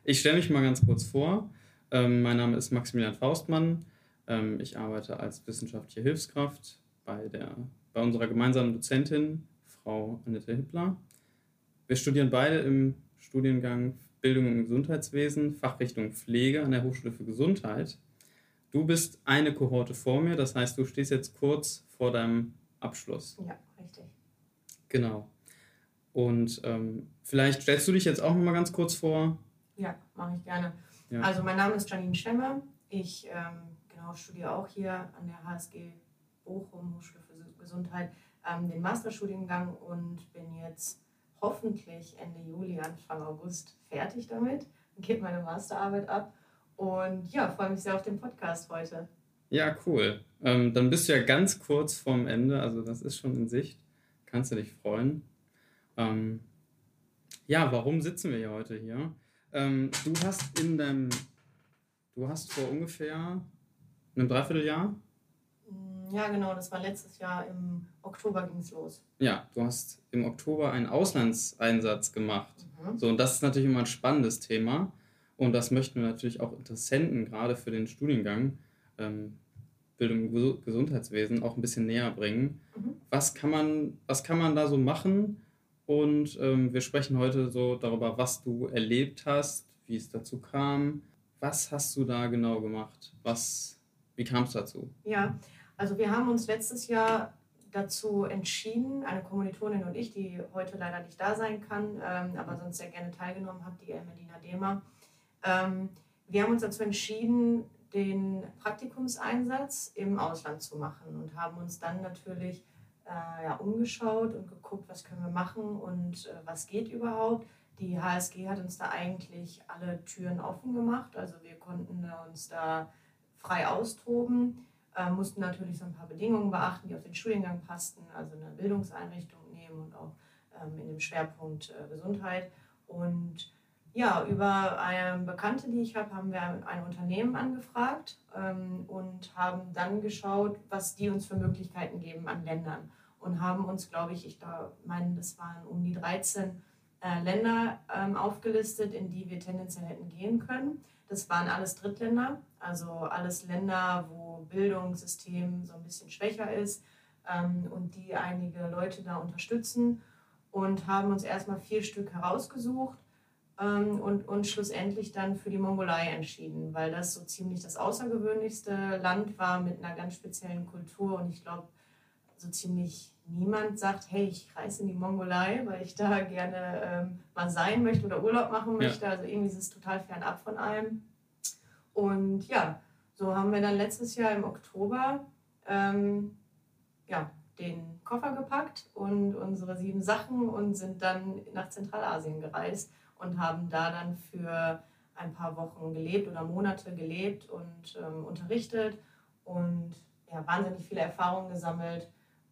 Ich stelle mich mal ganz kurz vor. Mein Name ist Maximilian Faustmann. Ich arbeite als wissenschaftliche Hilfskraft bei unserer gemeinsamen Dozentin, Frau Annette Hippler. Wir studieren beide im Studiengang Bildung im Gesundheitswesen, Fachrichtung Pflege an der Hochschule für Gesundheit. Du bist eine Kohorte vor mir, das heißt, du stehst jetzt kurz vor deinem Abschluss. Ja, richtig. Genau. Und vielleicht stellst du dich jetzt auch noch mal ganz kurz vor. Ja, mache ich gerne. Ja. Also mein Name ist Janine Schemme. Ich studiere auch hier an der HSG Bochum, Hochschule für Gesundheit, den Masterstudiengang und bin jetzt hoffentlich Ende Juli, Anfang August fertig damit. Dann geht meine Masterarbeit ab. Und ja, freue mich sehr auf den Podcast heute. Ja, cool. Dann bist du ja ganz kurz vorm Ende, also das ist schon in Sicht. Kannst du dich freuen. Warum sitzen wir hier heute hier? Du hast vor ungefähr einem Dreivierteljahr? Ja, genau, das war letztes Jahr im Oktober ging es los. Ja, du hast im Oktober einen Auslandseinsatz gemacht. So, und das ist natürlich immer ein spannendes Thema. Und das möchten wir natürlich auch Interessenten, gerade für den Studiengang Bildung im Gesundheitswesen, auch ein bisschen näher bringen. Was kann man da so machen? Und wir sprechen heute so darüber, was du erlebt hast, wie es dazu kam. Was hast du da genau gemacht? Wie kam es dazu? Ja, also wir haben uns letztes Jahr dazu entschieden, eine Kommilitonin und ich, die heute leider nicht da sein kann, aber sonst sehr gerne teilgenommen hat, die Medina Dema. Wir haben uns dazu entschieden, den Praktikumseinsatz im Ausland zu machen und haben uns dann natürlich umgeschaut und geguckt, was können wir machen und was geht überhaupt. Die HSG hat uns da eigentlich alle Türen offen gemacht, also wir konnten uns da frei austoben, mussten natürlich so ein paar Bedingungen beachten, die auf den Studiengang passten, also eine Bildungseinrichtung nehmen und auch in dem Schwerpunkt Gesundheit. Und ja, über eine Bekannte, die ich habe, haben wir ein Unternehmen angefragt und haben dann geschaut, was die uns für Möglichkeiten geben an Ländern. Und haben uns, glaube ich, das waren um die 13 Länder aufgelistet, in die wir tendenziell hätten gehen können. Das waren alles Drittländer, also alles Länder, wo Bildungssystem so ein bisschen schwächer ist und die einige Leute da unterstützen. Und haben uns erstmal 4 Stück herausgesucht und schlussendlich dann für die Mongolei entschieden, weil das so ziemlich das außergewöhnlichste Land war mit einer ganz speziellen Kultur. Und ich glaube, so ziemlich niemand sagt, hey, ich reise in die Mongolei, weil ich da gerne mal sein möchte oder Urlaub machen möchte. Ja. Also irgendwie ist es total fernab von allem. Und ja, so haben wir dann letztes Jahr im Oktober den Koffer gepackt und unsere 7 Sachen und sind dann nach Zentralasien gereist und haben da dann für ein paar Wochen gelebt oder Monate gelebt und unterrichtet und wahnsinnig viele Erfahrungen gesammelt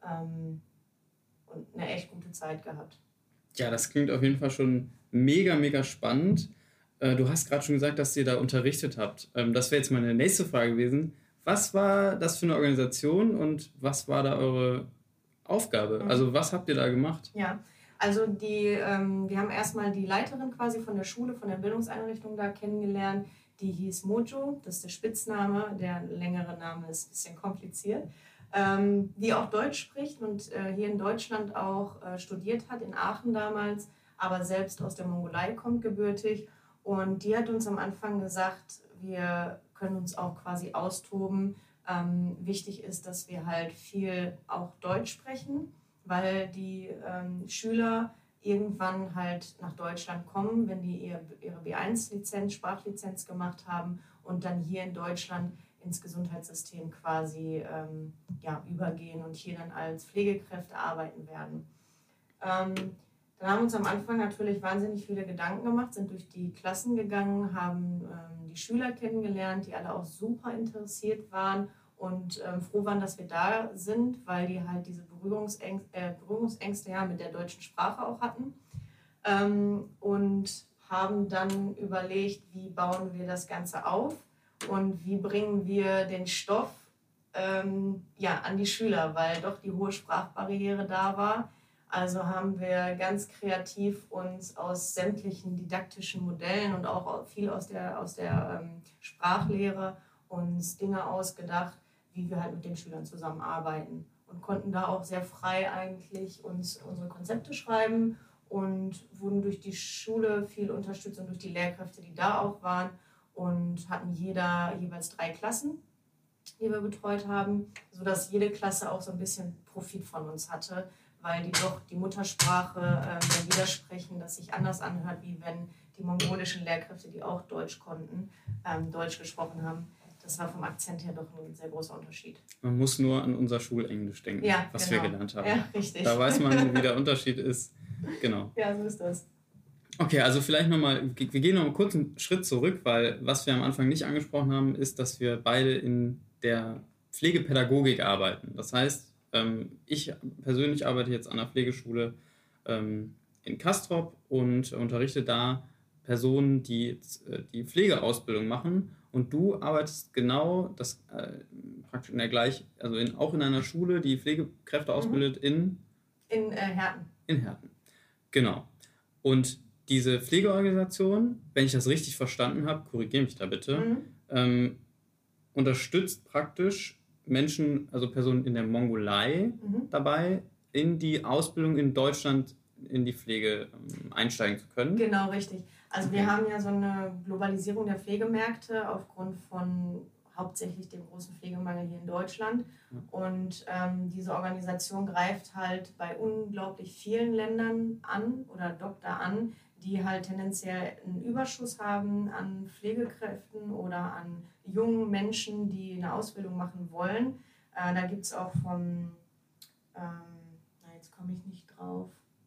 und eine echt gute Zeit gehabt. Ja, das klingt auf jeden Fall schon mega, mega spannend. Du hast gerade schon gesagt, dass ihr da unterrichtet habt. Das wäre jetzt meine nächste Frage gewesen. Was war das für eine Organisation und was war da eure Aufgabe? Also was habt ihr da gemacht? Ja, also wir haben erstmal die Leiterin quasi von der Schule, von der Bildungseinrichtung da kennengelernt. Die hieß Mojo, das ist der Spitzname, der längere Name ist ein bisschen kompliziert. Die auch Deutsch spricht und hier in Deutschland auch studiert hat, in Aachen damals, aber selbst aus der Mongolei kommt gebürtig. Und die hat uns am Anfang gesagt, wir können uns auch quasi austoben. Wichtig ist, dass wir halt viel auch Deutsch sprechen, weil die Schüler irgendwann halt nach Deutschland kommen, wenn die ihre B1-Lizenz, Sprachlizenz gemacht haben und dann hier in Deutschland ins Gesundheitssystem quasi übergehen und hier dann als Pflegekräfte arbeiten werden. Dann haben wir uns am Anfang natürlich wahnsinnig viele Gedanken gemacht, sind durch die Klassen gegangen, haben die Schüler kennengelernt, die alle auch super interessiert waren und froh waren, dass wir da sind, weil die halt diese Berührungsängste mit der deutschen Sprache auch hatten. Und haben dann überlegt, wie bauen wir das Ganze auf und wie bringen wir den Stoff an die Schüler, weil doch die hohe Sprachbarriere da war. Also haben wir ganz kreativ uns aus sämtlichen didaktischen Modellen und auch viel aus der Sprachlehre uns Dinge ausgedacht, wie wir halt mit den Schülern zusammenarbeiten. Und konnten da auch sehr frei eigentlich uns unsere Konzepte schreiben und wurden durch die Schule viel unterstützt und durch die Lehrkräfte, die da auch waren, und hatten jeweils 3 Klassen, die wir betreut haben, sodass jede Klasse auch so ein bisschen Profit von uns hatte, weil die doch die Muttersprache der widersprechen, das sich anders anhört, wie wenn die mongolischen Lehrkräfte, die auch Deutsch konnten, Deutsch gesprochen haben. Das war vom Akzent her doch ein sehr großer Unterschied. Man muss nur an unser Schulenglisch denken, ja, was genau. wir gelernt haben. Ja, richtig. Da weiß man, wie der Unterschied ist. Genau. Ja, so ist das. Okay, also vielleicht nochmal, wir gehen noch einen kurzen Schritt zurück, weil was wir am Anfang nicht angesprochen haben, ist, dass wir beide in der Pflegepädagogik arbeiten. Das heißt, ich persönlich arbeite jetzt an der Pflegeschule in Castrop und unterrichte da Personen, die die Pflegeausbildung machen. Und du arbeitest genau praktisch auch in einer Schule, die Pflegekräfte ausbildet in Herten. In Herten, genau. Und diese Pflegeorganisation, wenn ich das richtig verstanden habe, korrigiere mich da bitte, unterstützt praktisch Menschen, also Personen in der Mongolei dabei, in die Ausbildung in Deutschland in die Pflege einsteigen zu können. Genau, richtig. Also wir haben ja so eine Globalisierung der Pflegemärkte aufgrund von hauptsächlich dem großen Pflegemangel hier in Deutschland. Und diese Organisation greift halt bei unglaublich vielen Ländern an oder dockt da an, die halt tendenziell einen Überschuss haben an Pflegekräften oder an jungen Menschen, die eine Ausbildung machen wollen. Da gibt es auch jetzt komme ich nicht drauf,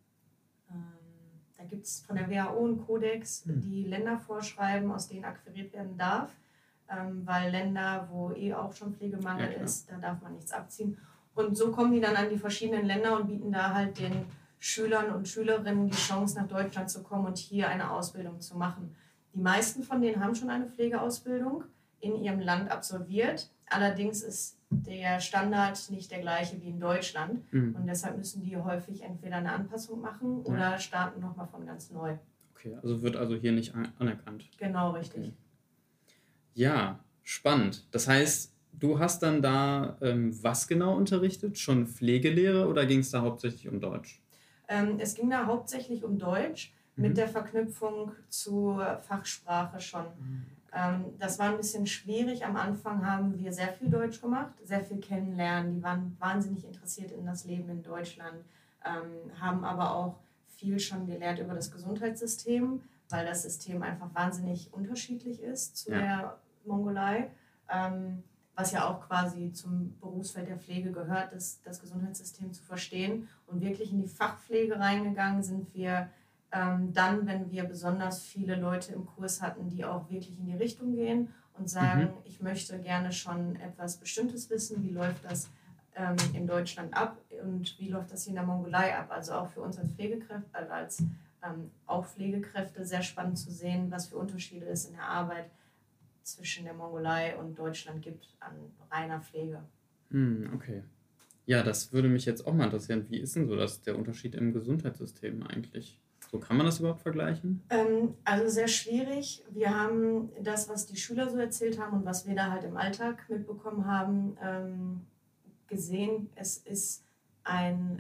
da gibt es von der WHO einen Kodex, die Länder vorschreiben, aus denen akquiriert werden darf. Weil Länder, wo auch schon Pflegemangel ist, da darf man nichts abziehen. Und so kommen die dann an die verschiedenen Länder und bieten da halt den Schülern und Schülerinnen die Chance, nach Deutschland zu kommen und hier eine Ausbildung zu machen. Die meisten von denen haben schon eine Pflegeausbildung in ihrem Land absolviert. Allerdings ist der Standard nicht der gleiche wie in Deutschland. Und deshalb müssen die häufig entweder eine Anpassung machen oder starten nochmal von ganz neu. Okay, also wird also hier nicht anerkannt. Genau, richtig. Okay. Ja, spannend. Das heißt, du hast dann da was genau unterrichtet? Schon Pflegelehre oder ging es da hauptsächlich um Deutsch? Es ging da hauptsächlich um Deutsch mit der Verknüpfung zur Fachsprache schon. Das war ein bisschen schwierig. Am Anfang haben wir sehr viel Deutsch gemacht, sehr viel kennenlernen. Die waren wahnsinnig interessiert in das Leben in Deutschland, haben aber auch viel schon gelernt über das Gesundheitssystem, weil das System einfach wahnsinnig unterschiedlich ist zu der Mongolei, was ja auch quasi zum Berufsfeld der Pflege gehört, das Gesundheitssystem zu verstehen. Und wirklich in die Fachpflege reingegangen sind wir dann, wenn wir besonders viele Leute im Kurs hatten, die auch wirklich in die Richtung gehen und sagen, ich möchte gerne schon etwas Bestimmtes wissen, wie läuft das in Deutschland ab und wie läuft das hier in der Mongolei ab. Also auch für uns als Pflegekräfte, auch Pflegekräfte sehr spannend zu sehen, was für Unterschiede es in der Arbeit zwischen der Mongolei und Deutschland gibt an reiner Pflege. Okay. Ja, das würde mich jetzt auch mal interessieren. Wie ist denn so der Unterschied im Gesundheitssystem eigentlich? So, kann man das überhaupt vergleichen? Also sehr schwierig. Wir haben das, was die Schüler so erzählt haben und was wir da halt im Alltag mitbekommen haben, gesehen. Es ist ein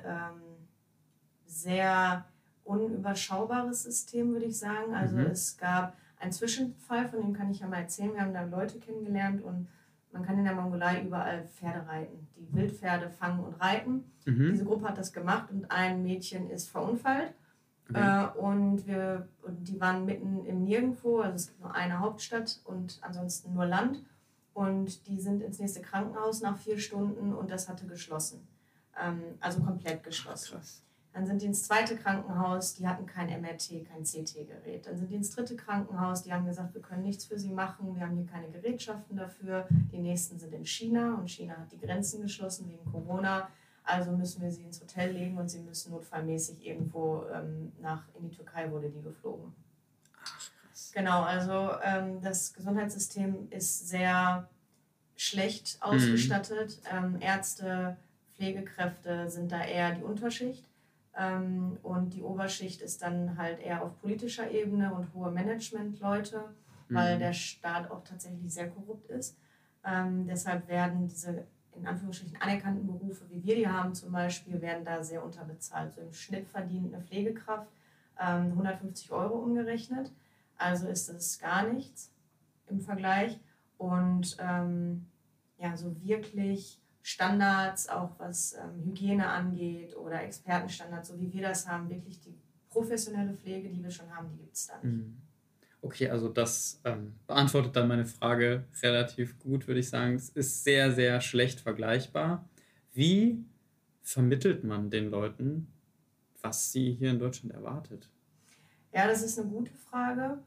sehr unüberschaubares System, würde ich sagen. Also es gab einen Zwischenfall, von dem kann ich ja mal erzählen. Wir haben da Leute kennengelernt und man kann in der Mongolei überall Pferde reiten. Die Wildpferde fangen und reiten. Diese Gruppe hat das gemacht und ein Mädchen ist verunfallt. Und die waren mitten im Nirgendwo, also es gibt nur eine Hauptstadt und ansonsten nur Land. Und die sind ins nächste Krankenhaus nach 4 Stunden und das hatte geschlossen. Also komplett geschlossen. Krass. Dann sind die ins zweite Krankenhaus, die hatten kein MRT, kein CT-Gerät. Dann sind die ins dritte Krankenhaus, die haben gesagt, wir können nichts für sie machen, wir haben hier keine Gerätschaften dafür. Die nächsten sind in China und China hat die Grenzen geschlossen wegen Corona. Also müssen wir sie ins Hotel legen und sie müssen notfallmäßig irgendwo in die Türkei wurde die geflogen. Ach, krass. Genau, also das Gesundheitssystem ist sehr schlecht ausgestattet. Ärzte, Pflegekräfte sind da eher die Unterschicht. Und die Oberschicht ist dann halt eher auf politischer Ebene und hohe Managementleute, weil der Staat auch tatsächlich sehr korrupt ist. Deshalb werden diese in Anführungsstrichen anerkannten Berufe, wie wir die haben zum Beispiel, werden da sehr unterbezahlt. So im Schnitt verdient eine Pflegekraft 150 € umgerechnet. Also ist das gar nichts im Vergleich. Und ja, so wirklich Standards, auch was Hygiene angeht oder Expertenstandards, so wie wir das haben, wirklich die professionelle Pflege, die wir schon haben, die gibt es da nicht. Okay, also das beantwortet dann meine Frage relativ gut, würde ich sagen. Es ist sehr, sehr schlecht vergleichbar. Wie vermittelt man den Leuten, was sie hier in Deutschland erwartet? Ja, das ist eine gute Frage.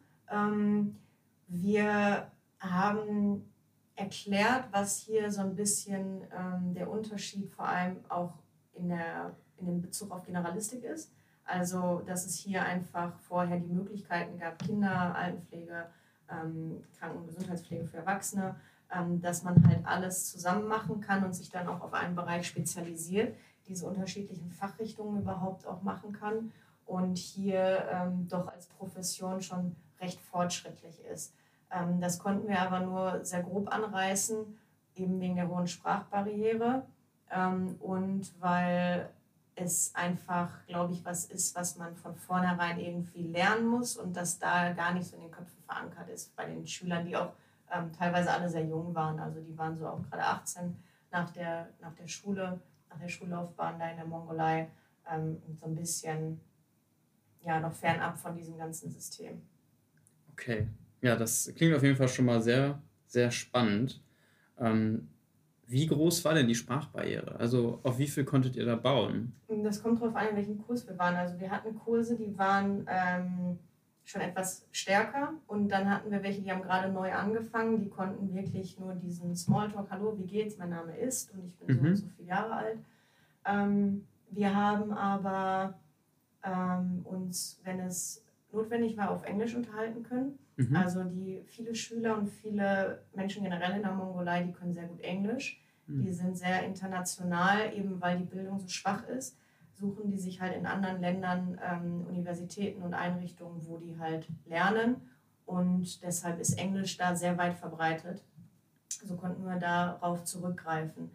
Wir haben erklärt, was hier so ein bisschen der Unterschied vor allem auch in dem Bezug auf Generalistik ist. Also, dass es hier einfach vorher die Möglichkeiten gab, Kinder, Altenpflege, Kranken- und Gesundheitspflege für Erwachsene, dass man halt alles zusammen machen kann und sich dann auch auf einen Bereich spezialisiert, diese unterschiedlichen Fachrichtungen überhaupt auch machen kann und hier doch als Profession schon recht fortschrittlich ist. Das konnten wir aber nur sehr grob anreißen, eben wegen der hohen Sprachbarriere und weil es einfach, glaube ich, was ist, was man von vornherein irgendwie lernen muss und das da gar nicht so in den Köpfen verankert ist bei den Schülern, die auch teilweise alle sehr jung waren. Also die waren so auch gerade 18 nach der Schule, nach der Schullaufbahn da in der Mongolei und so ein bisschen ja, noch fernab von diesem ganzen System. Okay, ja, das klingt auf jeden Fall schon mal sehr, sehr spannend. Wie groß war denn die Sprachbarriere? Also auf wie viel konntet ihr da bauen? Das kommt darauf an, in welchem Kurs wir waren. Also wir hatten Kurse, die waren schon etwas stärker und dann hatten wir welche, die haben gerade neu angefangen, die konnten wirklich nur diesen Smalltalk, hallo, wie geht's, mein Name ist und ich bin so und so viele Jahre alt. Wir haben aber uns, wenn es notwendig war, auf Englisch unterhalten können. Also viele Schüler und viele Menschen generell in der Mongolei, die können sehr gut Englisch. Die sind sehr international, eben weil die Bildung so schwach ist, suchen die sich halt in anderen Ländern Universitäten und Einrichtungen, wo die halt lernen. Und deshalb ist Englisch da sehr weit verbreitet. So konnten wir darauf zurückgreifen.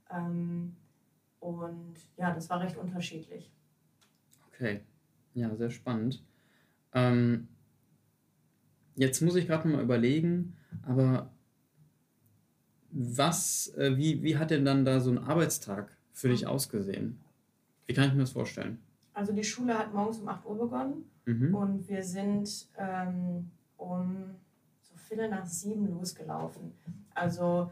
Und ja, das war recht unterschiedlich. Okay, ja, sehr spannend. Jetzt muss ich gerade noch mal überlegen, aber wie hat denn dann da so ein Arbeitstag für dich ausgesehen? Wie kann ich mir das vorstellen? Also die Schule hat morgens um 8 Uhr begonnen und wir sind um so 6:15 losgelaufen. Also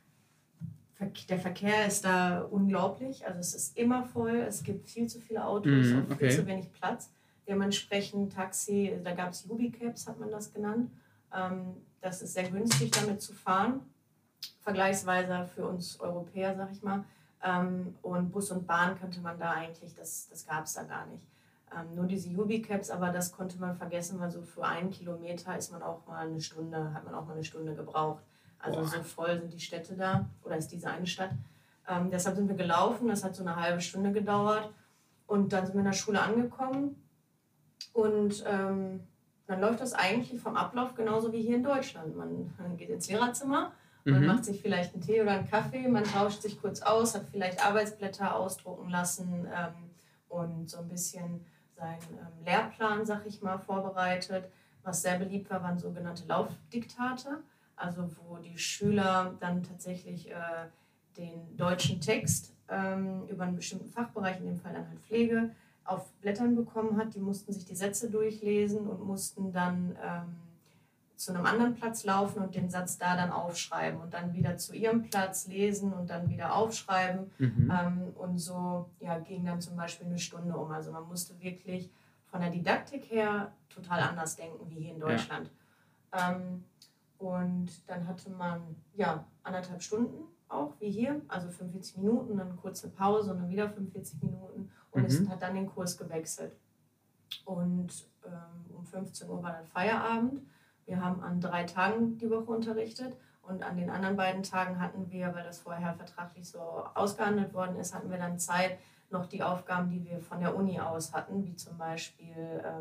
der Verkehr ist da unglaublich, also es ist immer voll, es gibt viel zu viele Autos und viel zu wenig Platz. Dementsprechend Taxi, da gab es Ubicabs, hat man das genannt. Das ist sehr günstig, damit zu fahren, vergleichsweise für uns Europäer, sag ich mal. Und Bus und Bahn könnte man da eigentlich, das gab es da gar nicht. Nur diese Ubicabs, aber das konnte man vergessen, weil so für 1 Kilometer hat man auch mal eine Stunde gebraucht. Also so voll sind die Städte da, oder ist diese eine Stadt. Deshalb sind wir gelaufen, das hat so eine halbe Stunde gedauert. Und dann sind wir in der Schule angekommen. Und dann läuft das eigentlich vom Ablauf genauso wie hier in Deutschland. Man geht ins Lehrerzimmer, man macht sich vielleicht einen Tee oder einen Kaffee, man tauscht sich kurz aus, hat vielleicht Arbeitsblätter ausdrucken lassen und so ein bisschen seinen Lehrplan, sag ich mal, vorbereitet. Was sehr beliebt war, waren sogenannte Laufdiktate, also wo die Schüler dann tatsächlich den deutschen Text über einen bestimmten Fachbereich, in dem Fall dann halt Pflege, auf Blättern bekommen hat. Die mussten sich die Sätze durchlesen und mussten dann zu einem anderen Platz laufen und den Satz da dann aufschreiben und dann wieder zu ihrem Platz lesen und dann wieder aufschreiben. Und so ja, ging dann zum Beispiel eine Stunde um. Also man musste wirklich von der Didaktik her total anders denken wie hier in Deutschland. Ja. Und dann hatte man ja 1,5 Stunden auch wie hier, also 45 Minuten, dann kurz eine Pause und dann wieder 45 Minuten und es hat dann den Kurs gewechselt. Und um 15 Uhr war dann Feierabend. Wir haben an 3 Tagen die Woche unterrichtet und an den anderen beiden Tagen hatten wir, weil das vorher vertraglich so ausgehandelt worden ist, hatten wir dann Zeit, noch die Aufgaben, die wir von der Uni aus hatten, wie zum Beispiel,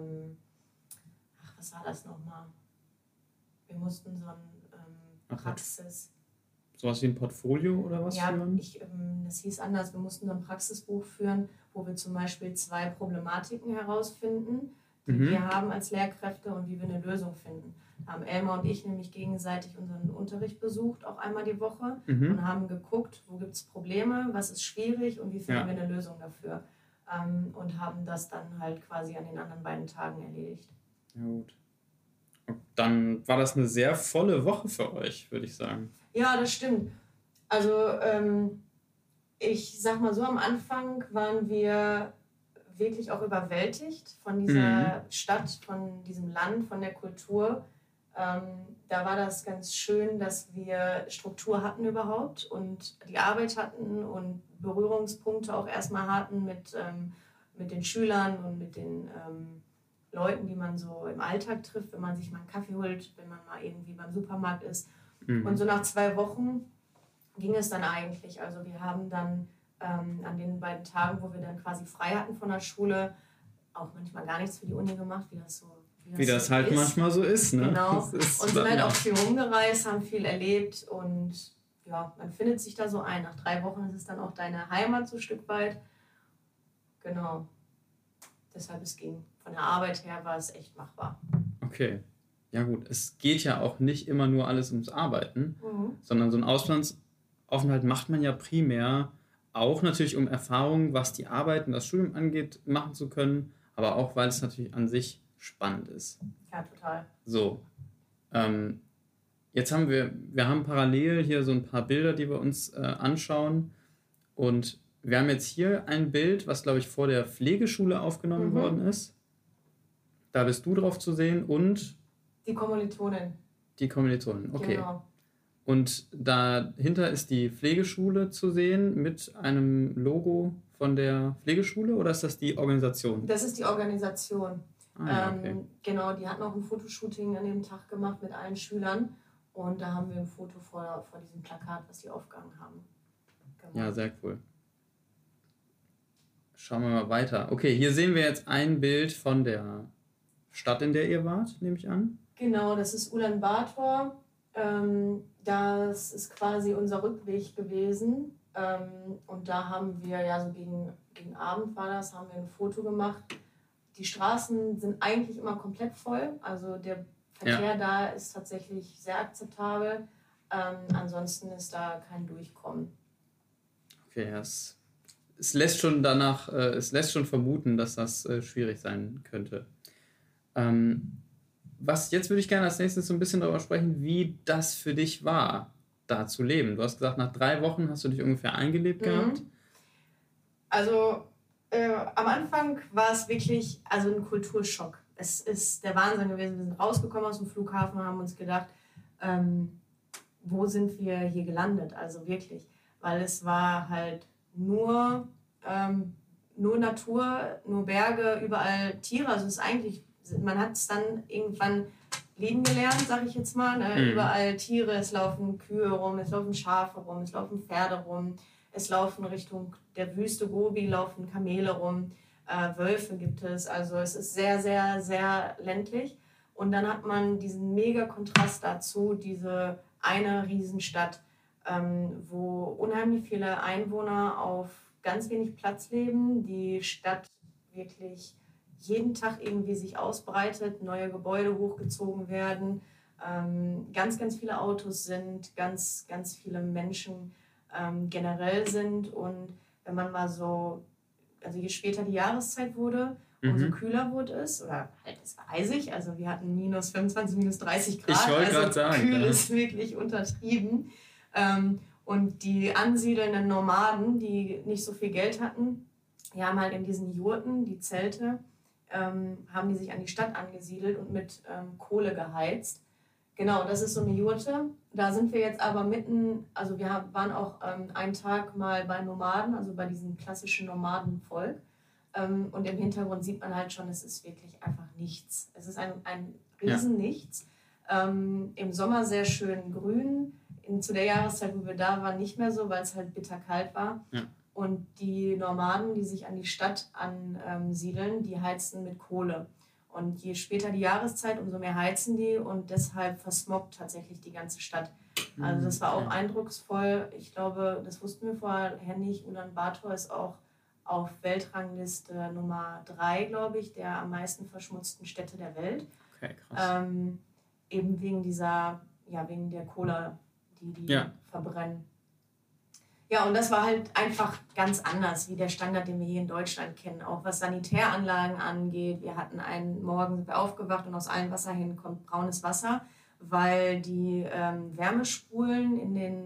was war das nochmal? Wir mussten so ein Praxis... Sowas wie ein Portfolio oder was führen? Ja, das hieß anders. Wir mussten so ein Praxisbuch führen, wo wir zum Beispiel 2 Problematiken herausfinden, die wir haben als Lehrkräfte und wie wir eine Lösung finden. Da haben Elmar und ich nämlich gegenseitig unseren Unterricht besucht, auch einmal die Woche, und haben geguckt, wo gibt es Probleme, was ist schwierig und wie finden wir eine Lösung dafür. Und haben das dann halt quasi an den anderen beiden Tagen erledigt. Ja, gut. Und dann war das eine sehr volle Woche für euch, würde ich sagen. Ja, das stimmt. Also ich sag mal so, am Anfang waren wir wirklich auch überwältigt von dieser Stadt, von diesem Land, von der Kultur. Da war das ganz schön, dass wir Struktur hatten überhaupt und die Arbeit hatten und Berührungspunkte auch erstmal hatten mit den Schülern und mit den Leuten, die man so im Alltag trifft, wenn man sich mal einen Kaffee holt, wenn man mal irgendwie beim Supermarkt ist. Und so nach 2 Wochen ging es dann eigentlich. Also wir haben dann an den beiden Tagen, wo wir dann quasi frei hatten von der Schule, auch manchmal gar nichts für die Uni gemacht, wie das halt ist. Manchmal so ist, ne? Genau. Und sind halt auch viel rumgereist, haben viel erlebt und ja, man findet sich da so ein. Nach 3 Wochen ist es dann auch deine Heimat so ein Stück weit. Genau. Deshalb von der Arbeit her war es echt machbar. Okay. Ja gut, es geht ja auch nicht immer nur alles ums Arbeiten, sondern so ein Auslandsaufenthalt macht man ja primär auch natürlich, um Erfahrungen, was die Arbeit und das Studium angeht, machen zu können, aber auch, weil es natürlich an sich spannend ist. Ja, total. So, jetzt haben wir haben parallel hier so ein paar Bilder, die wir uns anschauen, und wir haben jetzt hier ein Bild, was, glaube ich, vor der Pflegeschule aufgenommen worden ist. Da bist du drauf zu sehen und... Die Kommilitonin. Die Kommilitonin, okay. Genau. Und dahinter ist die Pflegeschule zu sehen mit einem Logo von der Pflegeschule, oder ist das die Organisation? Das ist die Organisation. Ja, okay. Genau, die hat noch ein Fotoshooting an dem Tag gemacht mit allen Schülern und da haben wir ein Foto vor diesem Plakat, was die aufgehangen haben. Genau. Ja, sehr cool. Schauen wir mal weiter. Okay, hier sehen wir jetzt ein Bild von der Stadt, in der ihr wart, nehme ich an. Genau, das ist Ulaanbaatar. Das ist quasi unser Rückweg gewesen. Und da haben wir, ja so gegen Abend war das, haben wir ein Foto gemacht. Die Straßen sind eigentlich immer komplett voll. Also der Verkehr da ist tatsächlich sehr akzeptabel. Ansonsten ist da kein Durchkommen. Okay, ja, es lässt schon vermuten, dass das schwierig sein könnte. Jetzt würde ich gerne als nächstes so ein bisschen darüber sprechen, wie das für dich war, da zu leben. Du hast gesagt, nach 3 Wochen hast du dich ungefähr eingelebt gehabt. Also am Anfang war es wirklich ein Kulturschock. Es ist der Wahnsinn gewesen. Wir sind rausgekommen aus dem Flughafen und haben uns gedacht, wo sind wir hier gelandet? Also wirklich, weil es war halt nur Natur, nur Berge, überall Tiere. Also es ist eigentlich, man hat es dann irgendwann lieben gelernt, sag ich jetzt mal. Ne? Überall Tiere, es laufen Kühe rum, es laufen Schafe rum, es laufen Pferde rum, es laufen Richtung der Wüste Gobi, laufen Kamele rum, Wölfe gibt es. Also es ist sehr, sehr, sehr ländlich. Und dann hat man diesen mega Kontrast dazu, diese eine Riesenstadt, wo unheimlich viele Einwohner auf ganz wenig Platz leben, die Stadt wirklich jeden Tag irgendwie sich ausbreitet, neue Gebäude hochgezogen werden, ganz, ganz viele Autos sind, ganz, ganz viele Menschen generell sind. Und wenn man mal so, also je später die Jahreszeit wurde, umso kühler wurde es, oder halt es war eisig, also wir hatten minus 25, minus 30 Grad, ich wollte gerade sagen, kühl ist wirklich untertrieben. Und die ansiedelnden Nomaden, die nicht so viel Geld hatten, die haben halt in diesen Jurten, die Zelte, haben die sich an die Stadt angesiedelt und mit Kohle geheizt. Genau, das ist so eine Jurte. Da sind wir jetzt aber mitten, also wir waren auch einen Tag mal bei Nomaden, also bei diesem klassischen Nomadenvolk. Und im Hintergrund sieht man halt schon, es ist wirklich einfach nichts. Es ist ein Riesen-Nichts. Im Sommer sehr schön grün. Zu der Jahreszeit, wo wir da waren, nicht mehr so, weil es halt bitterkalt war. Ja. Und die Nomaden, die sich an die Stadt ansiedeln, die heizen mit Kohle. Und je später die Jahreszeit, umso mehr heizen die und deshalb versmoggt tatsächlich die ganze Stadt. Also das war auch eindrucksvoll. Ich glaube, das wussten wir vorher nicht. Ulaanbaatar ist auch auf Weltrangliste Nummer 3, glaube ich, der am meisten verschmutzten Städte der Welt. Okay, krass. Eben wegen der Cola, die verbrennen. Ja, und das war halt einfach ganz anders, wie der Standard, den wir hier in Deutschland kennen. Auch was Sanitäranlagen angeht. Wir hatten Morgen sind wir aufgewacht und aus allen Wasserhähnen kommt braunes Wasser, weil die Wärmespulen in den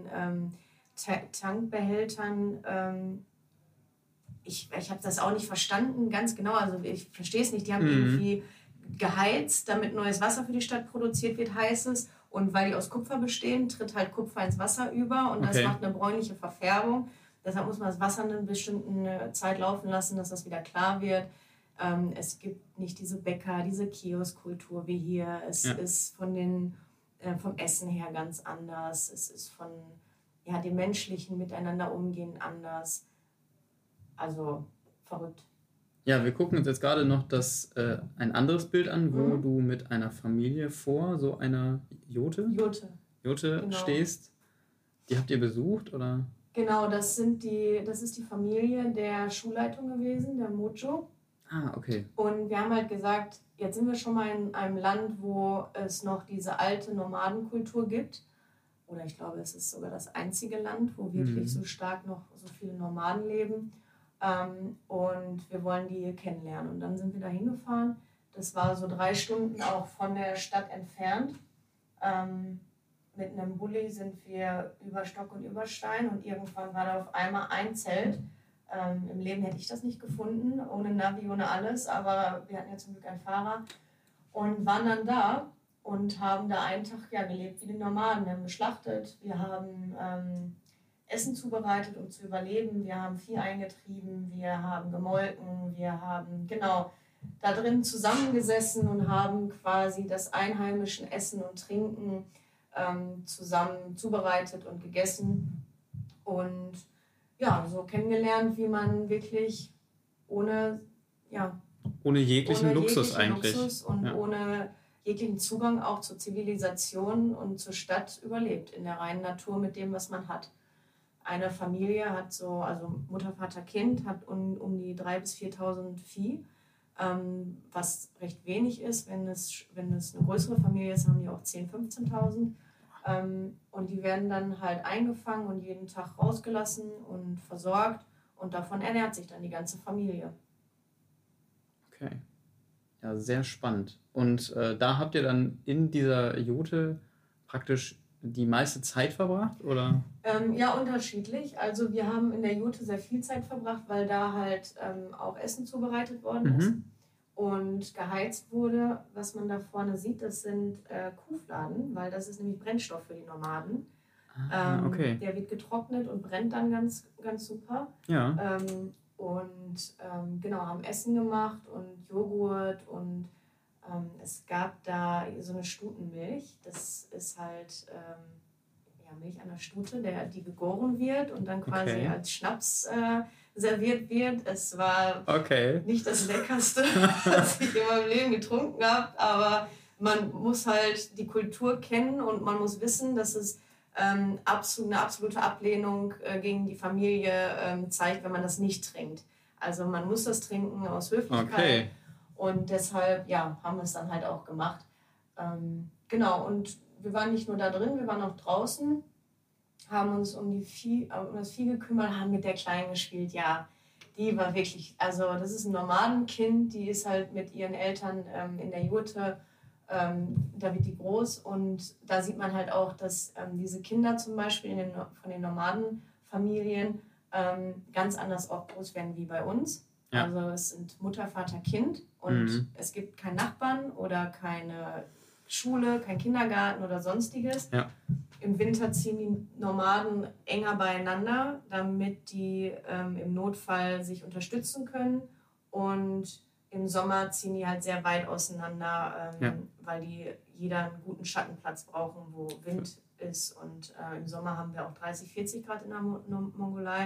Tankbehältern, ich habe das auch nicht verstanden, ganz genau, also ich verstehe es nicht, die haben irgendwie geheizt, damit neues Wasser für die Stadt produziert wird, heißt es. Und weil die aus Kupfer bestehen, tritt halt Kupfer ins Wasser über und das macht eine bräunliche Verfärbung. Deshalb muss man das Wasser eine bestimmte Zeit laufen lassen, dass das wieder klar wird. Es gibt nicht diese Bäcker, diese Kioskkultur wie hier. Es ist vom Essen her ganz anders. Es ist von dem menschlichen Miteinander umgehen anders. Also verrückt. Ja, wir gucken uns jetzt gerade noch ein anderes Bild an, wo du mit einer Familie vor so einer Jote genau. stehst. Die habt ihr besucht, oder? Genau, das ist die Familie der Schulleitung gewesen, der Mojo. Ah, okay. Und wir haben halt gesagt, jetzt sind wir schon mal in einem Land, wo es noch diese alte Nomadenkultur gibt. Oder ich glaube, es ist sogar das einzige Land, wo wirklich so stark noch so viele Nomaden leben. Und wir wollen die kennenlernen. Und dann sind wir da hingefahren. Das war so 3 Stunden auch von der Stadt entfernt. Mit einem Bulli sind wir über Stock und über Stein und irgendwann war da auf einmal ein Zelt. Im Leben hätte ich das nicht gefunden, ohne Navi, ohne alles, aber wir hatten ja zum Glück einen Fahrer und waren dann da und haben da einen Tag gelebt wie die Nomaden. Wir haben geschlachtet, wir haben Essen zubereitet, um zu überleben. Wir haben Vieh eingetrieben, wir haben gemolken, wir haben da drin zusammengesessen und haben quasi das einheimischen Essen und Trinken zusammen zubereitet und gegessen. Und so kennengelernt, wie man wirklich ohne jeglichen Luxus eigentlich. Luxus und ohne jeglichen Zugang auch zur Zivilisation und zur Stadt überlebt, in der reinen Natur mit dem, was man hat. Eine Familie hat also Mutter, Vater, Kind, hat um die 3.000 bis 4.000 Vieh, was recht wenig ist. Wenn es eine größere Familie ist, haben die auch 10.000, 15.000. Und die werden dann halt eingefangen und jeden Tag rausgelassen und versorgt. Und davon ernährt sich dann die ganze Familie. Okay. Ja, sehr spannend. Und da habt ihr dann in dieser Jote praktisch die meiste Zeit verbracht, oder? Ja, unterschiedlich. Also wir haben in der Jote sehr viel Zeit verbracht, weil da halt auch Essen zubereitet worden ist und geheizt wurde. Was man da vorne sieht, das sind Kuhfladen, weil das ist nämlich Brennstoff für die Nomaden. Okay. Der wird getrocknet und brennt dann ganz, ganz super. Ja. Haben Essen gemacht und Joghurt und es gab da so eine Stutenmilch. Das ist halt Milch einer Stute, die gegoren wird und dann quasi als Schnaps serviert wird. Es war nicht das Leckerste, was ich in meinem Leben getrunken habe, aber man muss halt die Kultur kennen und man muss wissen, dass es eine absolute Ablehnung gegen die Familie zeigt, wenn man das nicht trinkt. Also man muss das trinken aus Höflichkeit. Okay. Und deshalb haben wir es dann halt auch gemacht. Und wir waren nicht nur da drin, wir waren auch draußen, haben uns um das Vieh gekümmert, haben mit der Kleinen gespielt. Ja, die war wirklich, also das ist ein Nomadenkind, die ist halt mit ihren Eltern in der Jurte, da wird die groß und da sieht man halt auch, dass diese Kinder zum Beispiel von den Nomadenfamilien ganz anders auch groß werden wie bei uns. Ja. Also es sind Mutter, Vater, Kind und es gibt keinen Nachbarn oder keine Schule, kein Kindergarten oder sonstiges. Ja. Im Winter ziehen die Nomaden enger beieinander, damit die im Notfall sich unterstützen können und im Sommer ziehen die halt sehr weit auseinander, weil jeder einen guten Schattenplatz brauchen, wo Wind ist und im Sommer haben wir auch 30, 40 Grad in der Mongolei.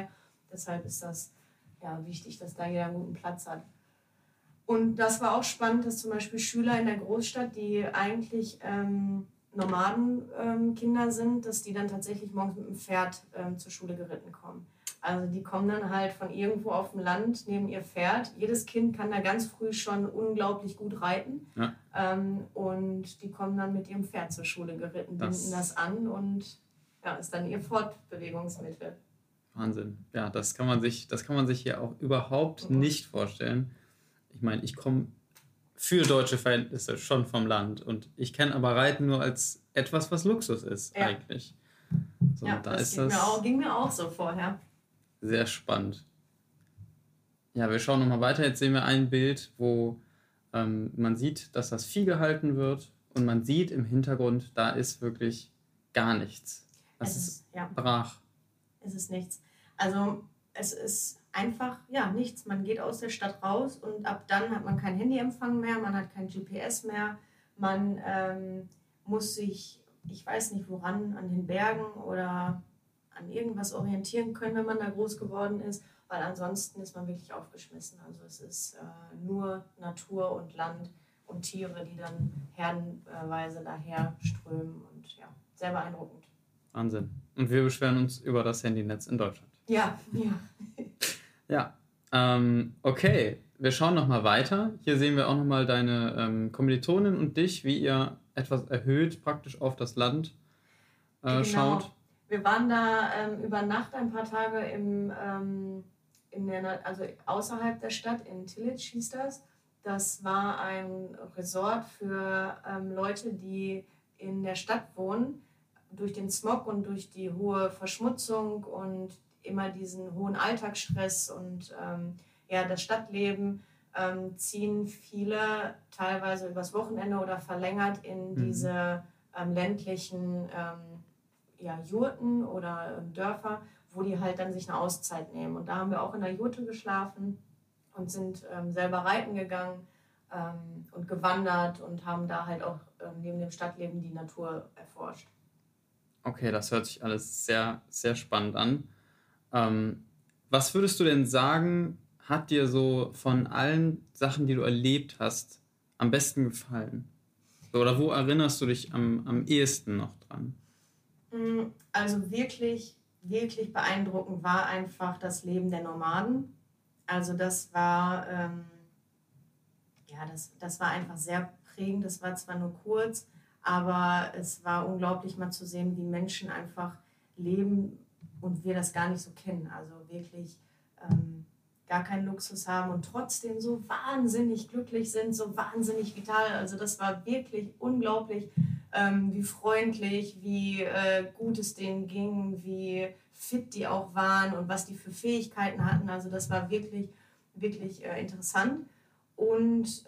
deshalb ist das wichtig, dass da jeder einen guten Platz hat. Und das war auch spannend, dass zum Beispiel Schüler in der Großstadt, die eigentlich Nomadenkinder sind, dass die dann tatsächlich morgens mit dem Pferd zur Schule geritten kommen. Also die kommen dann halt von irgendwo auf dem Land neben ihr Pferd. Jedes Kind kann da ganz früh schon unglaublich gut reiten. Ja. Und die kommen dann mit ihrem Pferd zur Schule geritten, binden das an und ist dann ihr Fortbewegungsmittel. Wahnsinn. Ja, das kann man sich hier auch überhaupt nicht vorstellen. Ich meine, ich komme für deutsche Verhältnisse schon vom Land und ich kenne aber Reiten nur als etwas, was Luxus ist eigentlich. So, ja, da das ging mir auch so vorher. Sehr spannend. Ja, wir schauen nochmal weiter. Jetzt sehen wir ein Bild, wo man sieht, dass das Vieh gehalten wird und man sieht im Hintergrund, da ist wirklich gar nichts. Das ist brach. Es ist nichts. Also es ist einfach, nichts. Man geht aus der Stadt raus und ab dann hat man kein Handyempfang mehr, man hat kein GPS mehr, man muss sich, ich weiß nicht woran, an den Bergen oder an irgendwas orientieren können, wenn man da groß geworden ist, weil ansonsten ist man wirklich aufgeschmissen. Also es ist nur Natur und Land und Tiere, die dann herdenweise daher strömen und sehr beeindruckend. Wahnsinn. Und wir beschweren uns über das Handynetz in Deutschland. Ja. Ja, okay. Wir schauen nochmal weiter. Hier sehen wir auch nochmal deine Kommilitonin und dich, wie ihr etwas erhöht praktisch auf das Land schaut. Wir waren da über Nacht ein paar Tage also außerhalb der Stadt, in Tillage hieß das. Das war ein Resort für Leute, die in der Stadt wohnen. Durch den Smog und durch die hohe Verschmutzung und immer diesen hohen Alltagsstress und das Stadtleben ziehen viele teilweise übers Wochenende oder verlängert in diese ländlichen Jurten oder Dörfer, wo die halt dann sich eine Auszeit nehmen. Und da haben wir auch in der Jurte geschlafen und sind selber reiten gegangen und gewandert und haben da halt auch neben dem Stadtleben die Natur erforscht. Okay, das hört sich alles sehr, sehr spannend an. Was würdest du denn sagen, hat dir so von allen Sachen, die du erlebt hast, am besten gefallen? So, oder wo erinnerst du dich am ehesten noch dran? Also wirklich, wirklich beeindruckend war einfach das Leben der Nomaden. Also das war, das war einfach sehr prägend. Das war zwar nur kurz, aber es war unglaublich mal zu sehen, wie Menschen einfach leben und wir das gar nicht so kennen. Also wirklich gar keinen Luxus haben und trotzdem so wahnsinnig glücklich sind, so wahnsinnig vital. Also das war wirklich unglaublich, wie freundlich, wie gut es denen ging, wie fit die auch waren und was die für Fähigkeiten hatten. Also das war wirklich, wirklich interessant. Und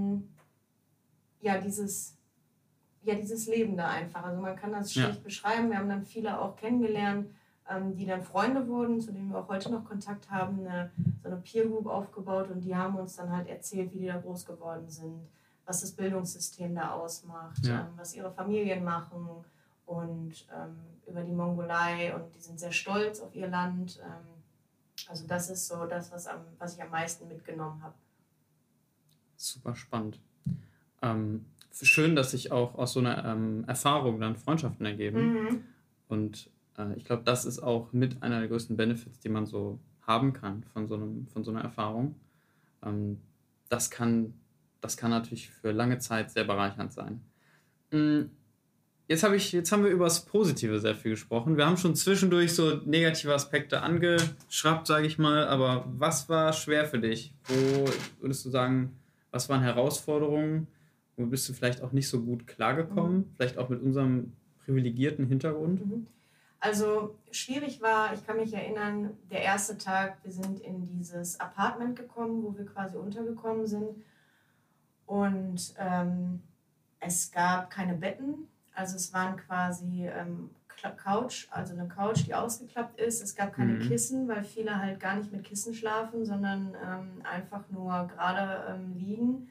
dieses Leben da einfach. Also man kann das schlecht beschreiben. Wir haben dann viele auch kennengelernt, die dann Freunde wurden, zu denen wir auch heute noch Kontakt haben, so eine Peer Group aufgebaut und die haben uns dann halt erzählt, wie die da groß geworden sind, was das Bildungssystem da ausmacht, was ihre Familien machen und über die Mongolei und die sind sehr stolz auf ihr Land. Also das ist so das, was ich am meisten mitgenommen habe. Super spannend. Schön, dass sich auch aus so einer Erfahrung dann Freundschaften ergeben. Und ich glaube, das ist auch mit einer der größten Benefits, die man so haben kann von so einer Erfahrung. Das kann natürlich für lange Zeit sehr bereichernd sein. Jetzt haben wir über das Positive sehr viel gesprochen. Wir haben schon zwischendurch so negative Aspekte angeschraubt, sage ich mal. Aber was war schwer für dich? Wo würdest du sagen, was waren Herausforderungen? Wo bist du vielleicht auch nicht so gut klargekommen? Vielleicht auch mit unserem privilegierten Hintergrund? Also schwierig war, ich kann mich erinnern, der erste Tag, wir sind in dieses Apartment gekommen, wo wir quasi untergekommen sind. Und es gab keine Betten. Also es waren quasi Couch, also eine Couch, die ausgeklappt ist. Es gab keine Kissen, weil viele halt gar nicht mit Kissen schlafen, sondern einfach nur gerade liegen,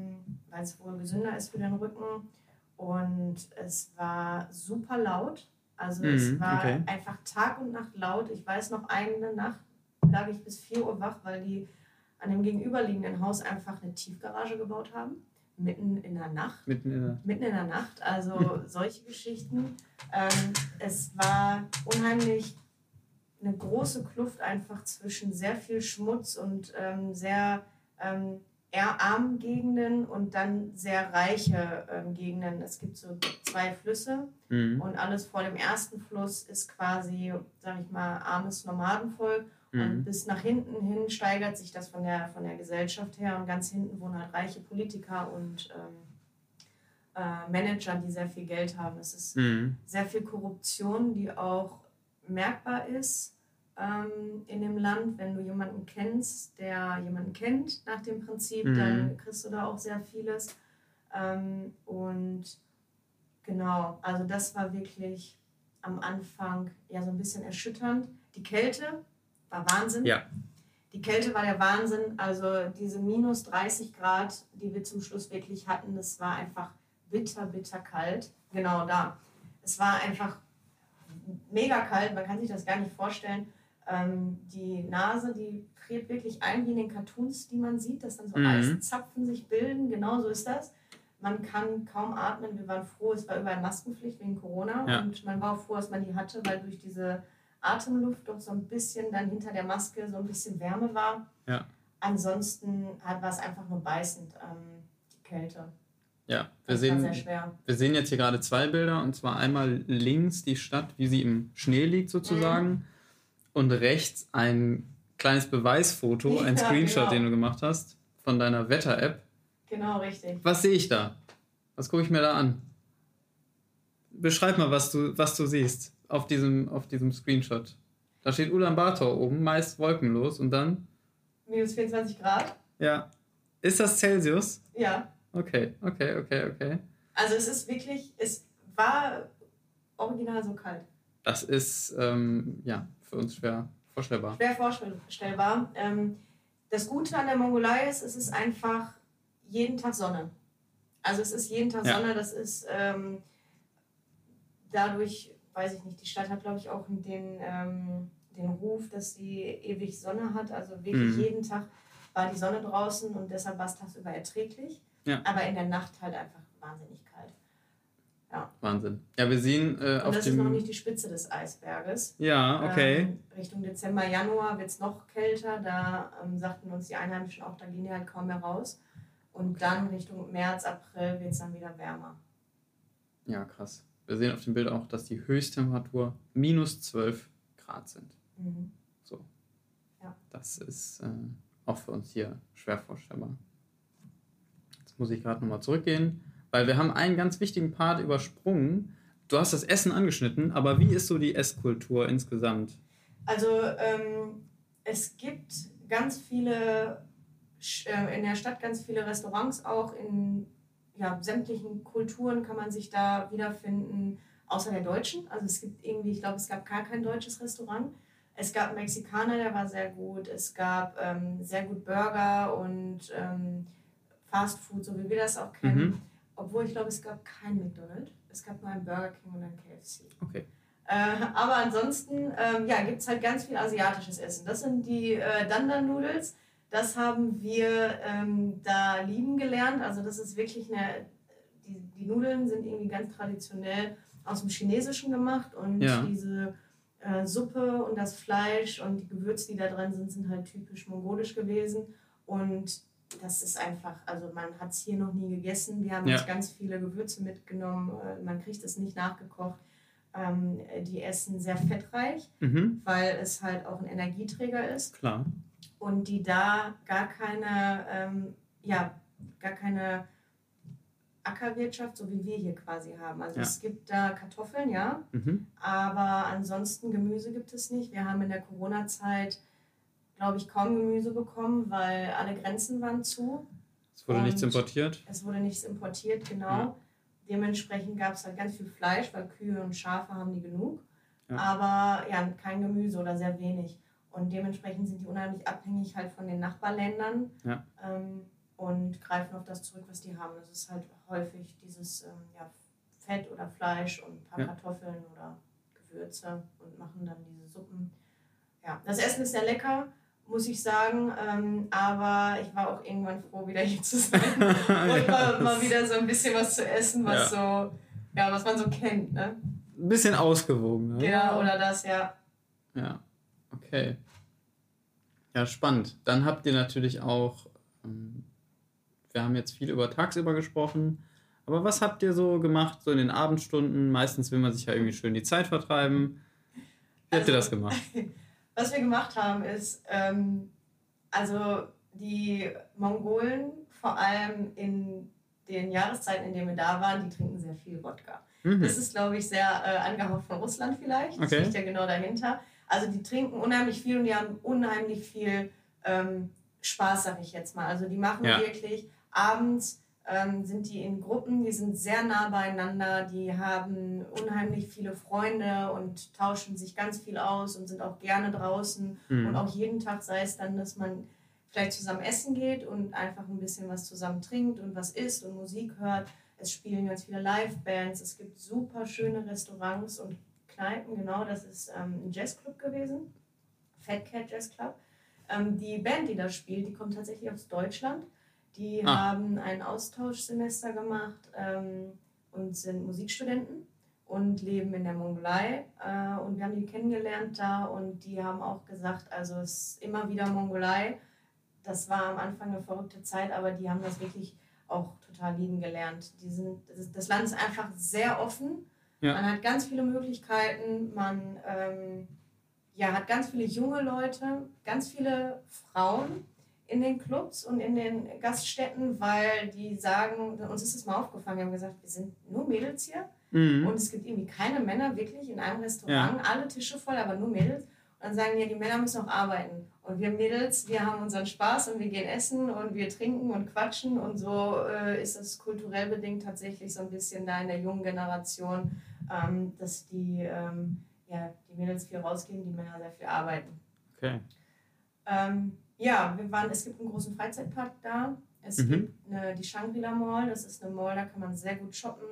weil es wohl gesünder ist für den Rücken. Und es war super laut. Also es war einfach Tag und Nacht laut. Ich weiß noch, eine Nacht lag ich bis 4 Uhr wach, weil die an dem gegenüberliegenden Haus einfach eine Tiefgarage gebaut haben. Mitten in der Nacht. Mitten in der Nacht. Also solche Geschichten. Es war unheimlich eine große Kluft einfach zwischen sehr viel Schmutz und sehr eher armen Gegenden und dann sehr reiche Gegenden. Es gibt so 2 Flüsse und alles vor dem ersten Fluss ist quasi, sag ich mal, armes Nomadenvolk. Und bis nach hinten hin steigert sich das von der Gesellschaft her und ganz hinten wohnen halt reiche Politiker und Manager, die sehr viel Geld haben. Es ist sehr viel Korruption, die auch merkbar ist in dem Land. Wenn du jemanden kennst, der jemanden kennt nach dem Prinzip, dann kriegst du da auch sehr vieles. Und genau, also das war wirklich am Anfang ja so ein bisschen erschütternd. Die Kälte war Wahnsinn. Ja. Die Kälte war der Wahnsinn. Also diese minus 30 Grad, die wir zum Schluss wirklich hatten, das war einfach bitter, bitter kalt. Genau da. Es war einfach mega kalt, man kann sich das gar nicht vorstellen. Die Nase, die friert wirklich ein wie in den Cartoons, die man sieht, dass dann so Eiszapfen sich bilden. Genau so ist das. Man kann kaum atmen. Wir waren froh, es war überall Maskenpflicht wegen Corona. Ja. Und man war auch froh, dass man die hatte, weil durch diese Atemluft doch so ein bisschen dann hinter der Maske so ein bisschen Wärme war. Ja. Ansonsten war es einfach nur beißend, die Kälte. Ja, wir sehen jetzt hier gerade 2 Bilder, und zwar einmal links die Stadt, wie sie im Schnee liegt sozusagen, und rechts ein kleines Beweisfoto, ein Screenshot, den du gemacht hast von deiner Wetter-App. Genau, richtig. Was sehe ich da? Was gucke ich mir da an? Beschreib mal, was du siehst auf diesem Screenshot. Da steht Ulaanbaatar oben, meist wolkenlos, und dann? Minus 24 Grad. Ja. Ist das Celsius? Ja. Okay. Also es war original so kalt. Das ist, für uns schwer vorstellbar. Schwer vorstellbar. Das Gute an der Mongolei ist, es ist einfach jeden Tag Sonne. Also es ist jeden Tag Sonne, das ist dadurch, weiß ich nicht, die Stadt hat, glaube ich, auch den Ruf, dass sie ewig Sonne hat. Also wirklich jeden Tag war die Sonne draußen und deshalb war es tagsüber erträglich. Ja. Aber in der Nacht halt einfach wahnsinnig kalt. Ja. Wahnsinn. Ja, wir sehen und das ist noch nicht die Spitze des Eisberges. Ja, okay. Richtung Dezember, Januar wird es noch kälter. Da sagten uns die Einheimischen auch, da gehen die halt kaum mehr raus. Und dann Richtung März, April wird es dann wieder wärmer. Ja, krass. Wir sehen auf dem Bild auch, dass die Höchsttemperatur minus 12 Grad sind. So. Ja. Das ist auch für uns hier schwer vorstellbar. Jetzt muss ich gerade nochmal zurückgehen, weil wir haben einen ganz wichtigen Part übersprungen. Du hast das Essen angeschnitten, aber wie ist so die Esskultur insgesamt? Also es gibt ganz viele, in der Stadt ganz viele Restaurants, auch in sämtlichen Kulturen kann man sich da wiederfinden, außer der deutschen. Also es gibt irgendwie, ich glaube, es gab gar kein deutsches Restaurant. Es gab einen Mexikaner, der war sehr gut. Es gab sehr gut Burger und Fast Food, so wie wir das auch kennen. Obwohl ich glaube, es gab kein McDonald's. Es gab nur einen Burger King und einen KFC. Okay. Aber ansonsten gibt es halt ganz viel asiatisches Essen. Das sind die Dandan-Noodles. Das haben wir da lieben gelernt. Also das ist wirklich die Nudeln sind irgendwie ganz traditionell aus dem Chinesischen gemacht. Und diese Suppe und das Fleisch und die Gewürze, die da drin sind halt typisch mongolisch gewesen. Und das ist einfach, also man hat es hier noch nie gegessen. Wir haben uns ganz viele Gewürze mitgenommen. Man kriegt es nicht nachgekocht. Die essen sehr fettreich, weil es halt auch ein Energieträger ist. Klar. Und die da gar keine Ackerwirtschaft, so wie wir hier quasi haben. Also es gibt da Kartoffeln, aber ansonsten Gemüse gibt es nicht. Wir haben in der Corona-Zeit, glaube ich, kaum Gemüse bekommen, weil alle Grenzen waren zu. Es wurde nichts importiert? Es wurde nichts importiert, genau. Ja. Dementsprechend gab es halt ganz viel Fleisch, weil Kühe und Schafe haben die genug. Ja. Aber kein Gemüse oder sehr wenig. Und dementsprechend sind die unheimlich abhängig halt von den Nachbarländern und greifen auf das zurück, was die haben. Das ist halt häufig dieses Fett oder Fleisch und ein paar Kartoffeln oder Gewürze und machen dann diese Suppen. Ja, das Essen ist sehr lecker, muss ich sagen, aber ich war auch irgendwann froh, wieder hier zu sein und mal wieder so ein bisschen was zu essen, was was man so kennt, ne? Ein bisschen ausgewogen, ne? Genau, oder das, ja. Ja, okay. Ja, spannend. Dann habt ihr natürlich auch, wir haben jetzt viel über tagsüber gesprochen, aber was habt ihr so gemacht, so in den Abendstunden? Meistens will man sich ja irgendwie schön die Zeit vertreiben. Wie habt ihr das gemacht? Was wir gemacht haben ist, also die Mongolen, vor allem in den Jahreszeiten, in denen wir da waren, die trinken sehr viel Wodka. Das ist, glaube ich, sehr angehaucht von Russland vielleicht. Das liegt ja genau dahinter. Also die trinken unheimlich viel und die haben unheimlich viel Spaß, sag ich jetzt mal. Also die machen wirklich abends, sind die in Gruppen, die sind sehr nah beieinander, die haben unheimlich viele Freunde und tauschen sich ganz viel aus und sind auch gerne draußen und auch jeden Tag, sei es dann, dass man vielleicht zusammen essen geht und einfach ein bisschen was zusammen trinkt und was isst und Musik hört. Es spielen ganz viele Live-Bands, es gibt super schöne Restaurants und Kneipen, genau, das ist ein Jazzclub gewesen, Fat Cat Jazz Club. Die Band, die da spielt, die kommt tatsächlich aus Deutschland. Die haben ein Austauschsemester gemacht und sind Musikstudenten und leben in der Mongolei. Und wir haben die kennengelernt da und die haben auch gesagt, also es ist immer wieder Mongolei. Das war am Anfang eine verrückte Zeit, aber die haben das wirklich auch total lieben gelernt. Das Land ist einfach sehr offen. Ja. Man hat ganz viele Möglichkeiten. Man hat ganz viele junge Leute, ganz viele Frauen in den Clubs und in den Gaststätten, weil die sagen, uns ist es mal aufgefallen, wir haben gesagt, wir sind nur Mädels hier und es gibt irgendwie keine Männer wirklich in einem Restaurant, alle Tische voll, aber nur Mädels. Und dann sagen die Männer müssen auch arbeiten. Und wir Mädels, wir haben unseren Spaß und wir gehen essen und wir trinken und quatschen und so ist es kulturell bedingt tatsächlich so ein bisschen da in der jungen Generation, dass die Mädels viel rausgehen, die Männer sehr viel arbeiten. Okay. Es gibt einen großen Freizeitpark da. Es gibt die Shangri-La Mall, das ist eine Mall, da kann man sehr gut shoppen.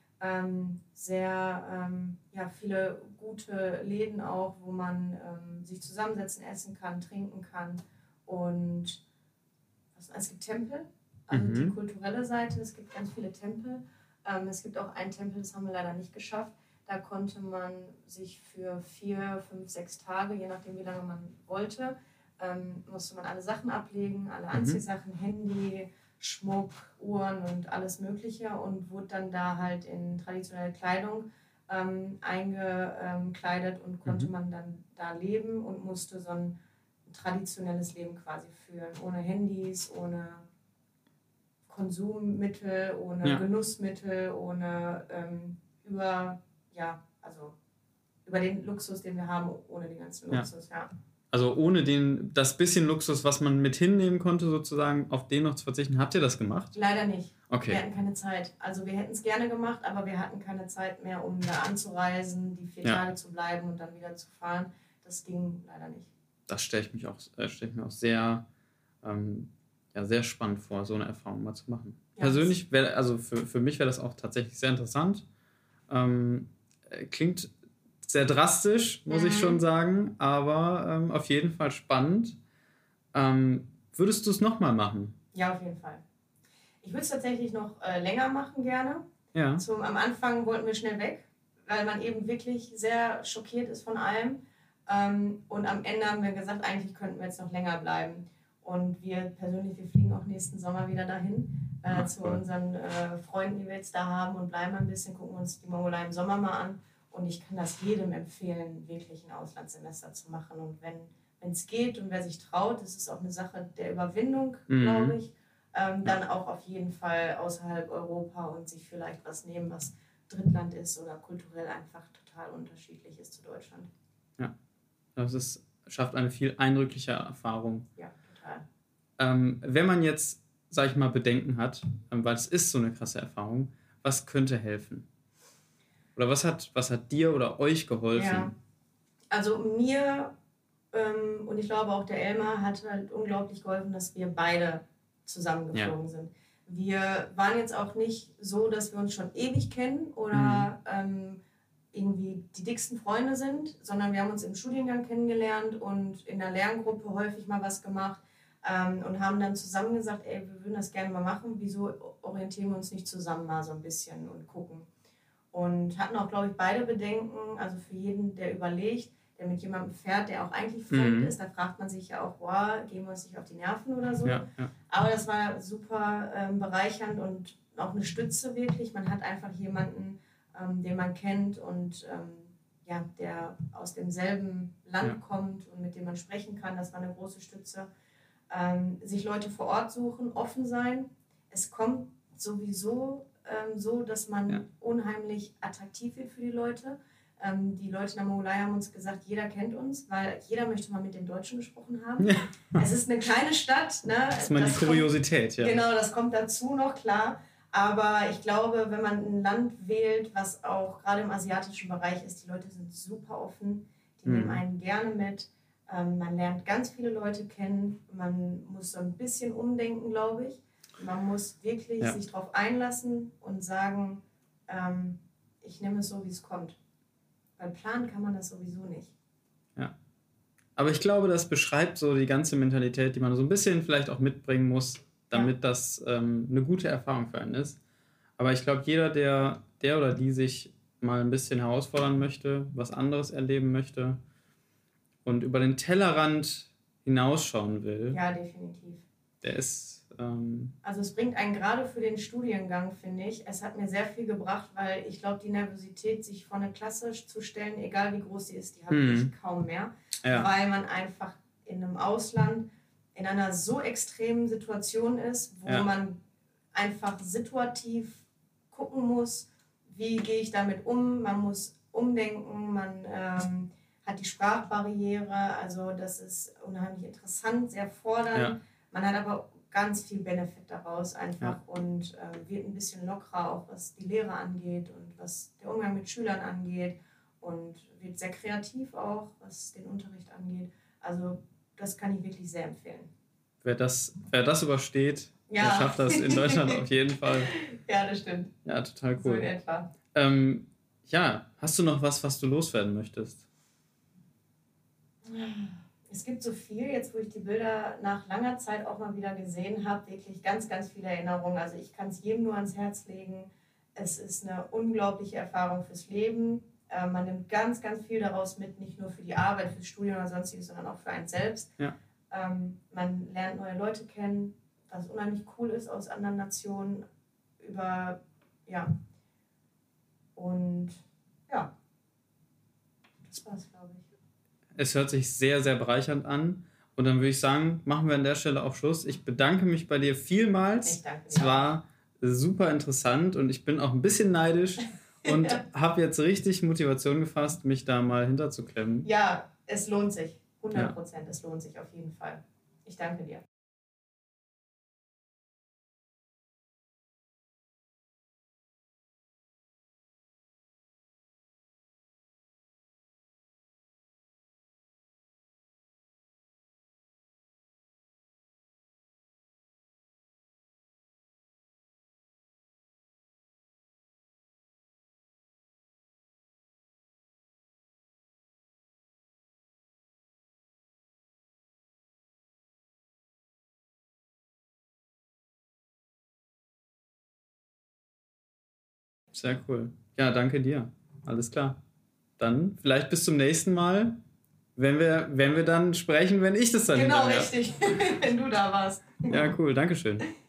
Viele gute Läden auch, wo man sich zusammensetzen, essen kann, trinken kann. Und es gibt Tempel, also die kulturelle Seite, es gibt ganz viele Tempel. Es gibt auch einen Tempel, das haben wir leider nicht geschafft. Da konnte man sich für 4, 5, 6 Tage, je nachdem wie lange man wollte, musste man alle Sachen ablegen, alle Anziehsachen, Handy, Schmuck, Uhren und alles Mögliche und wurde dann da halt in traditionelle Kleidung eingekleidet und konnte man dann da leben und musste so ein traditionelles Leben quasi führen, ohne Handys, ohne Konsummittel, ohne Genussmittel, ohne über den Luxus, den wir haben, ohne den ganzen Luxus, Also ohne das bisschen Luxus, was man mit hinnehmen konnte, sozusagen, auf den noch zu verzichten. Habt ihr das gemacht? Leider nicht. Okay. Wir hatten keine Zeit. Also wir hätten es gerne gemacht, aber wir hatten keine Zeit mehr, um da anzureisen, die 4 Tage zu bleiben und dann wieder zu fahren. Das ging leider nicht. Das stelle ich mir auch sehr, sehr spannend vor, so eine Erfahrung mal zu machen. Ja, persönlich für mich wäre das auch tatsächlich sehr interessant. Klingt sehr drastisch, muss ich schon sagen, aber auf jeden Fall spannend. Würdest du es nochmal machen? Ja, auf jeden Fall. Ich würde es tatsächlich noch länger machen gerne. Ja. Am Anfang wollten wir schnell weg, weil man eben wirklich sehr schockiert ist von allem. Und am Ende haben wir gesagt, eigentlich könnten wir jetzt noch länger bleiben. Und wir persönlich, wir fliegen auch nächsten Sommer wieder dahin zu unseren Freunden, die wir jetzt da haben und bleiben ein bisschen, gucken uns die Mongolei im Sommer mal an. Und ich kann das jedem empfehlen, wirklich ein Auslandssemester zu machen. Und wenn es geht und wer sich traut, das ist auch eine Sache der Überwindung, glaube ich, dann auch auf jeden Fall außerhalb Europa und sich vielleicht was nehmen, was Drittland ist oder kulturell einfach total unterschiedlich ist zu Deutschland. Ja, das schafft eine viel eindrückliche Erfahrung. Ja, total. Wenn man jetzt, sag ich mal, Bedenken hat, weil es ist so eine krasse Erfahrung, was könnte helfen? Oder was hat dir oder euch geholfen? Ja. Also mir und ich glaube auch der Elmar hat halt unglaublich geholfen, dass wir beide zusammengeflogen sind. Wir waren jetzt auch nicht so, dass wir uns schon ewig kennen oder irgendwie die dicksten Freunde sind, sondern wir haben uns im Studiengang kennengelernt und in der Lerngruppe häufig mal was gemacht und haben dann zusammen gesagt, ey, wir würden das gerne mal machen, wieso orientieren wir uns nicht zusammen mal so ein bisschen und gucken. Und hatten auch, glaube ich, beide Bedenken, also für jeden, der überlegt, der mit jemandem fährt, der auch eigentlich fremd ist, da fragt man sich ja auch, boah, gehen wir uns nicht auf die Nerven oder so. Ja. Aber das war super bereichernd und auch eine Stütze wirklich. Man hat einfach jemanden, den man kennt und der aus demselben Land kommt und mit dem man sprechen kann. Das war eine große Stütze. Sich Leute vor Ort suchen, offen sein. Es kommt sowieso so, dass man unheimlich attraktiv wird für die Leute. Die Leute in der Mongolei haben uns gesagt, jeder kennt uns, weil jeder möchte mal mit den Deutschen gesprochen haben. Ja. Es ist eine kleine Stadt. Ne? Das ist mal die Kuriosität. Ja. Genau, das kommt dazu noch, klar. Aber ich glaube, wenn man ein Land wählt, was auch gerade im asiatischen Bereich ist, die Leute sind super offen, die nehmen einen gerne mit. Man lernt ganz viele Leute kennen. Man muss so ein bisschen umdenken, glaube ich. Man muss wirklich sich darauf einlassen und sagen, ich nehme es so, wie es kommt. Weil planen kann man das sowieso nicht. Ja. Aber ich glaube, das beschreibt so die ganze Mentalität, die man so ein bisschen vielleicht auch mitbringen muss, damit das eine gute Erfahrung für einen ist. Aber ich glaube, jeder, der oder die sich mal ein bisschen herausfordern möchte, was anderes erleben möchte und über den Tellerrand hinausschauen will. Ja, definitiv. Der ist... Also es bringt einen gerade für den Studiengang, finde ich. Es hat mir sehr viel gebracht, weil ich glaube, die Nervosität, sich vor eine Klasse zu stellen, egal wie groß sie ist, die habe ich kaum mehr. Ja. Weil man einfach in einem Ausland in einer so extremen Situation ist, wo man einfach situativ gucken muss, wie gehe ich damit um. Man muss umdenken, man hat die Sprachbarriere, also das ist unheimlich interessant, sehr fordernd. Ja. Man hat aber ganz viel Benefit daraus einfach und wird ein bisschen lockerer, auch was die Lehre angeht und was der Umgang mit Schülern angeht und wird sehr kreativ auch, was den Unterricht angeht. Also das kann ich wirklich sehr empfehlen. Wer das übersteht, der schafft das in Deutschland auf jeden Fall. Ja, das stimmt. Ja, total cool. So in etwa. Hast du noch was du loswerden möchtest? Es gibt so viel, jetzt wo ich die Bilder nach langer Zeit auch mal wieder gesehen habe, wirklich ganz, ganz viele Erinnerungen. Also ich kann es jedem nur ans Herz legen. Es ist eine unglaubliche Erfahrung fürs Leben. Man nimmt ganz, ganz viel daraus mit, nicht nur für die Arbeit, fürs Studium oder sonstiges, sondern auch für einen selbst. Ja. Man lernt neue Leute kennen, was unheimlich cool ist aus anderen Nationen. Und das war's, glaube ich. Es hört sich sehr, sehr bereichernd an. Und dann würde ich sagen, machen wir an der Stelle auch Schluss. Ich bedanke mich bei dir vielmals. Ich danke dir. Es war super interessant und ich bin auch ein bisschen neidisch und habe jetzt richtig Motivation gefasst, mich da mal hinterzuklemmen. Ja, es lohnt sich. 100%. Es lohnt sich auf jeden Fall. Ich danke dir. Sehr cool. Ja, danke dir. Alles klar. Dann vielleicht bis zum nächsten Mal, wenn wir dann sprechen, wenn ich das dann Genau, richtig. Wenn du da warst. Ja, cool. Dankeschön.